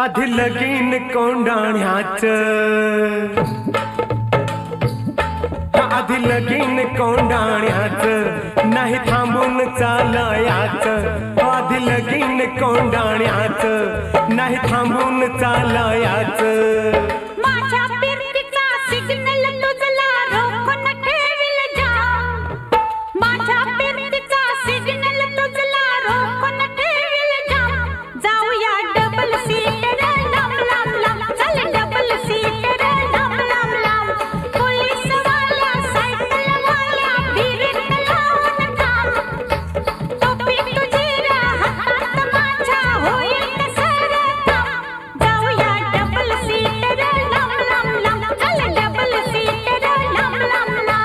आधी लगीन कोंडाण्याच, आधी लगीन कोंडाण्याच, नाही थांबून चालायाच. आधी लगीन कोंडाण्याच, नाही थांबून चालायाच. माझ्या फिरतीचा सिग्नल तुझला रोखून ठेवील जाम. माझ्या फिरतीचा सिग्नल तुझला रोखून ठेवील जाम. जाऊया डबल सीटर लांब लांब लांब, चल डबल सीटर लांब लांब लांब. पोलीसवाल्या सायकलवाल्या भिरीत लावून थांब. टोपी तुझी रे हातात माझ्या होईल सरकाम. जाऊया डबल सीटर लांब लांब लांब, चल डबल सीटर लांब लांब लांब.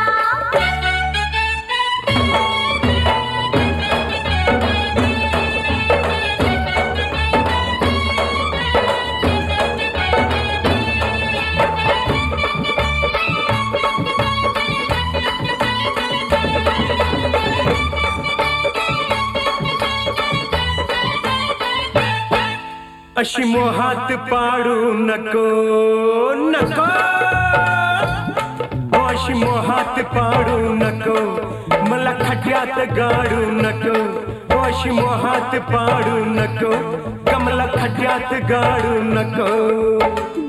अशी मोहात पाडू नको नको, अशी मोहात पाडू नको, मला खड्यात गाडू नको. अशी मोहात पाडू नको, कमला खड्यात गाडू नको.